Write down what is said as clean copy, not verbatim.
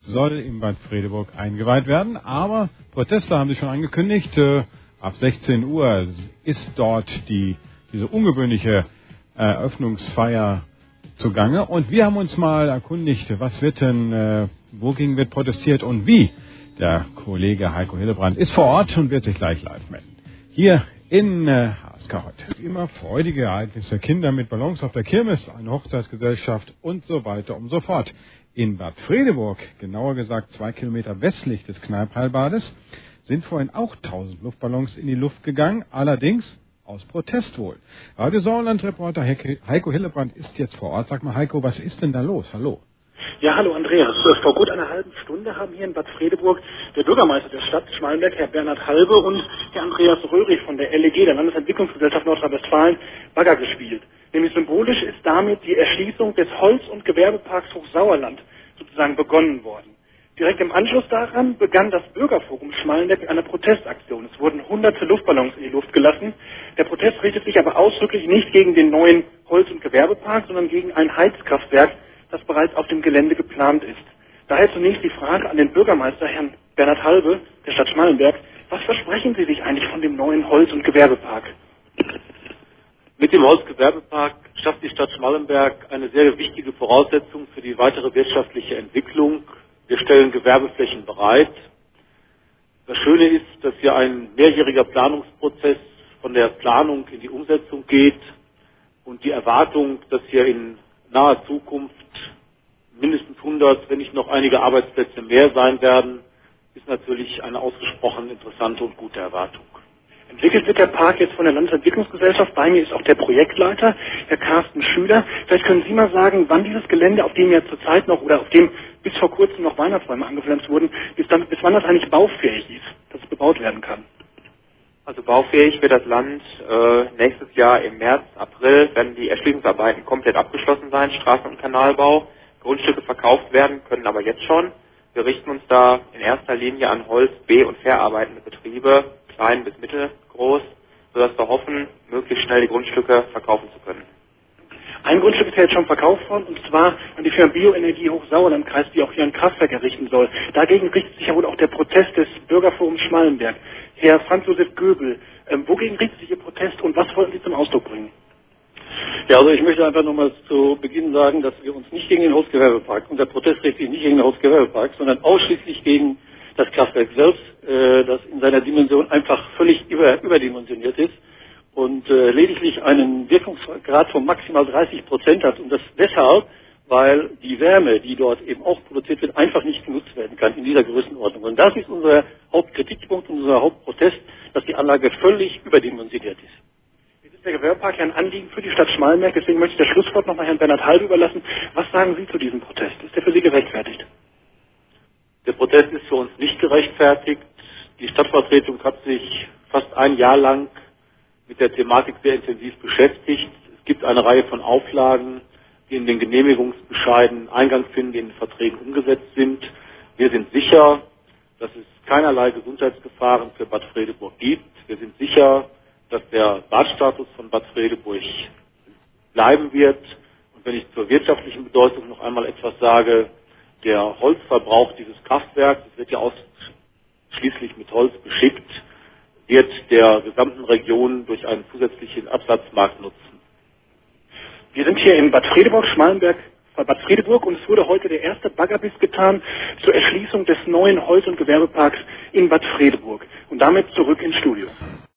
soll in Bad Fredeburg eingeweiht werden, aber Proteste haben sich schon angekündigt. Ab 16 Uhr ist dort diese ungewöhnliche Eröffnungsfeier zugange. Und wir haben uns mal erkundigt, was wird denn, wogegen wird protestiert und wie. Der Kollege Heiko Hillebrand ist vor Ort und wird sich gleich live melden. Hier in HSK heute. Wie immer freudige Ereignisse, Kinder mit Ballons auf der Kirmes, eine Hochzeitsgesellschaft und so weiter und so fort. In Bad Fredeburg, genauer gesagt 2 Kilometer westlich des Kneippheilbades, sind vorhin auch 1000 Luftballons in die Luft gegangen, allerdings aus Protest wohl. Radio Sauerland-Reporter Heiko Hillebrand ist jetzt vor Ort. Sag mal, Heiko, was ist denn da los? Hallo. Ja, hallo Andreas. Vor gut einer halben Stunde haben hier in Bad Fredeburg der Bürgermeister der Stadt Schmalenberg, Herr Bernhard Halbe, und Herr Andreas Röhrig von der LEG, der Landesentwicklungsgesellschaft Nordrhein-Westfalen, Bagger gespielt. Nämlich symbolisch ist damit die Erschließung des Holz- und Gewerbeparks Hochsauerland sozusagen begonnen worden. Direkt im Anschluss daran begann das Bürgerforum Schmalenberg mit einer Protestaktion. Es wurden hunderte Luftballons in die Luft gelassen. Der Protest richtet sich aber ausdrücklich nicht gegen den neuen Holz- und Gewerbepark, sondern gegen ein Heizkraftwerk, das bereits auf dem Gelände geplant ist. Daher zunächst die Frage an den Bürgermeister, Herrn Bernhard Halbe, der Stadt Schmalenberg. Was versprechen Sie sich eigentlich von dem neuen Holz- und Gewerbepark? Mit dem Holzgewerbepark schafft die Stadt Schmalenberg eine sehr wichtige Voraussetzung für die weitere wirtschaftliche Entwicklung. Wir stellen Gewerbeflächen bereit. Das Schöne ist, dass hier ein mehrjähriger Planungsprozess von der Planung in die Umsetzung geht und die Erwartung, dass hier in naher Zukunft mindestens 100, wenn nicht noch einige Arbeitsplätze mehr sein werden, ist natürlich eine ausgesprochen interessante und gute Erwartung. Entwickelt wird der Park jetzt von der Landesentwicklungsgesellschaft. Bei mir ist auch der Projektleiter, Herr Carsten Schüler. Vielleicht können Sie mal sagen, wann dieses Gelände, auf dem ja zurzeit noch oder auf dem bis vor kurzem noch Weihnachtsbäume angepflanzt wurden, bis wann das eigentlich baufähig ist, dass es bebaut werden kann. Also baufähig wird das Land nächstes Jahr im März, April, wenn die Erschließungsarbeiten komplett abgeschlossen sein, Straßen- und Kanalbau, Grundstücke verkauft werden, können aber jetzt schon. Wir richten uns da in erster Linie an Holz-, B- und verarbeitende Betriebe, klein bis mittelgroß, sodass wir hoffen, möglichst schnell die Grundstücke verkaufen zu können. Ein Grundstück ist ja jetzt schon verkauft worden, und zwar an die Firma Bioenergie Hochsauerlandkreis, die auch hier ein Kraftwerk errichten soll. Dagegen richtet sich ja wohl auch der Protest des Bürgerforums Schmalenberg. Herr Franz-Josef Göbel, wogegen richtet sich Ihr Protest und was wollen Sie zum Ausdruck bringen? Ja, also ich möchte einfach nochmal zu Beginn sagen, dass wir uns nicht gegen den Holzgewerbepark, und der Protest richtet sich nicht gegen den Holzgewerbepark, sondern ausschließlich gegen das Kraftwerk selbst, das in seiner Dimension einfach völlig überdimensioniert ist und lediglich einen Wirkungsgrad von maximal 30% hat, und das deshalb, weil die Wärme, die dort eben auch produziert wird, einfach nicht genutzt werden kann in dieser Größenordnung. Und das ist unser Hauptkritikpunkt und unser Hauptprotest, dass die Anlage völlig überdimensioniert ist. Jetzt ist der Gewerbepark ja ein Anliegen für die Stadt Schmalenberg, deswegen möchte ich das Schlusswort nochmal Herrn Bernhard Halbe überlassen. Was sagen Sie zu diesem Protest? Ist der für Sie gerechtfertigt? Der Protest ist für uns nicht gerechtfertigt. Die Stadtvertretung hat sich fast ein Jahr lang mit der Thematik sehr intensiv beschäftigt. Es gibt eine Reihe von Auflagen, die in den Genehmigungsbescheiden Eingang finden, die in den Verträgen umgesetzt sind. Wir sind sicher, dass es keinerlei Gesundheitsgefahren für Bad Fredeburg gibt. Wir sind sicher, dass der Badstatus von Bad Fredeburg bleiben wird. Und wenn ich zur wirtschaftlichen Bedeutung noch einmal etwas sage, der Holzverbrauch dieses Kraftwerks, es wird ja ausschließlich mit Holz beschickt, wird der gesamten Region durch einen zusätzlichen Absatzmarkt nutzen. Wir sind hier in Bad Fredeburg, Schmalenberg, Bad Fredeburg, und es wurde heute der erste Baggerbiss getan zur Erschließung des neuen Holz- und Gewerbeparks in Bad Fredeburg. Und damit zurück ins Studio.